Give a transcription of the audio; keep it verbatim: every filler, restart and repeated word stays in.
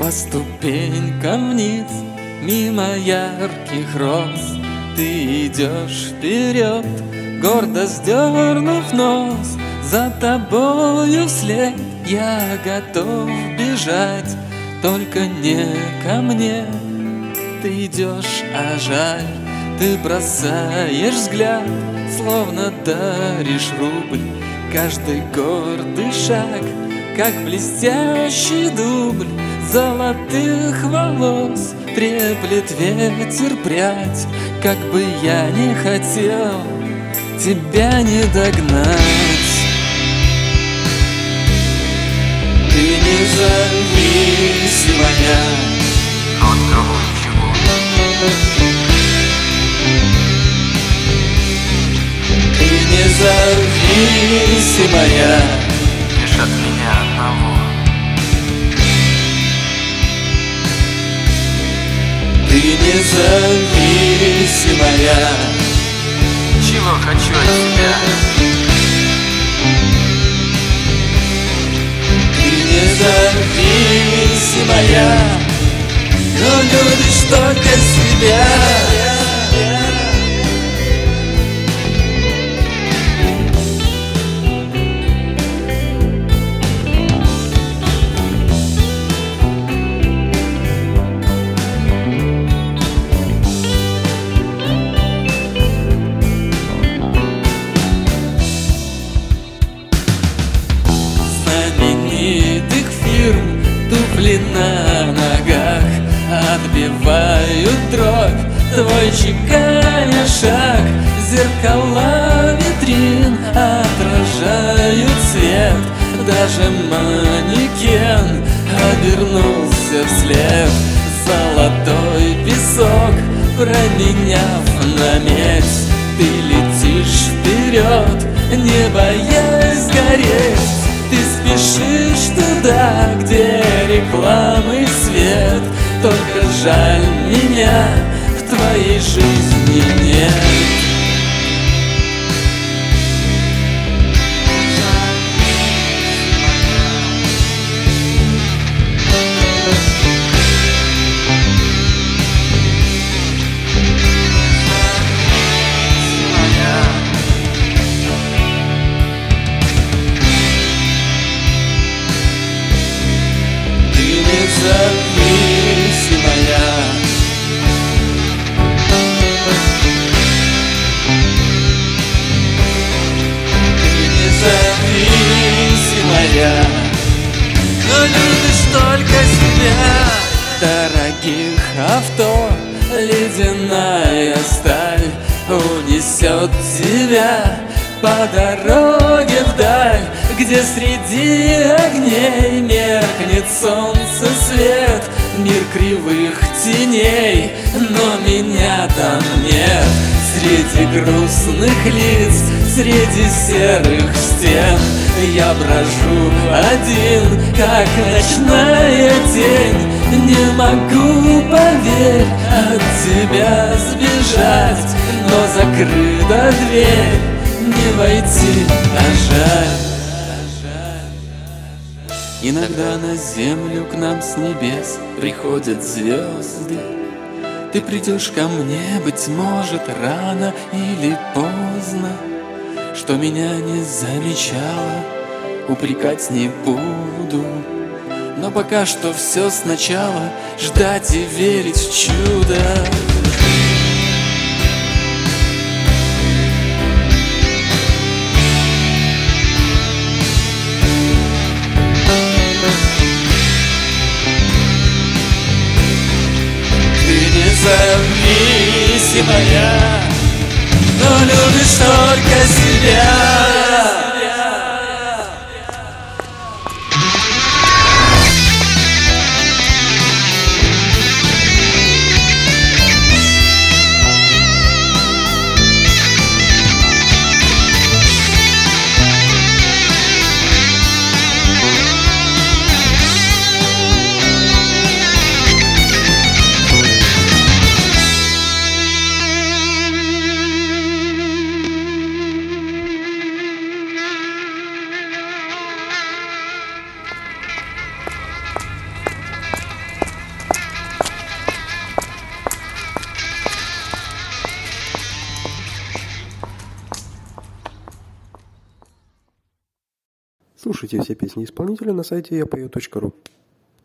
По ступенькам вниз, мимо ярких роз, ты идешь вперед, гордо сдернув нос. За тобою вслед я готов бежать, только не ко мне. Ты идешь, а жаль, ты бросаешь взгляд, словно даришь рубль. Каждый гордый шаг, как блестящий дубль золотых волос, треплет ветер прядь. Как бы я не хотел тебя не догнать. Ты независимая, но от кого и чего? Ты независимая, лишь от меня одного. Ты независимая, чего хочу от тебя? Ты независимая, но любишь только себя. Знаменитых фирм туфли на ногах отбивают дробь, твой чеканя шаг. Зеркала витрин отражают свет, даже манекен обернулся вслед. Золотой песок променяв на медь, ты летишь вперед, не боясь гореть. Ты спешишь туда, где рекламы свет, только жаль, меня в твоей жизни нет. Независимая, ты независимая, но любишь только себя. Дорогих авто ледяная сталь унесет тебя по дороге вдаль, где среди огней меркнет солнце свет. Мир кривых теней, но меня там нет. Среди грустных лиц, среди серых стен я брожу один, как ночная тень. Не могу, поверь, от тебя сбежать, но закрыта дверь, не войти, а жаль. Иногда на землю к нам с небес приходят звезды. Ты придешь ко мне, быть может, рано или поздно. Что меня не замечала, упрекать не буду. Но пока что все сначала, ждать и верить в чудо. Независимая, но любишь только себя. Слушайте все песни исполнителя на сайте я пою точка ру.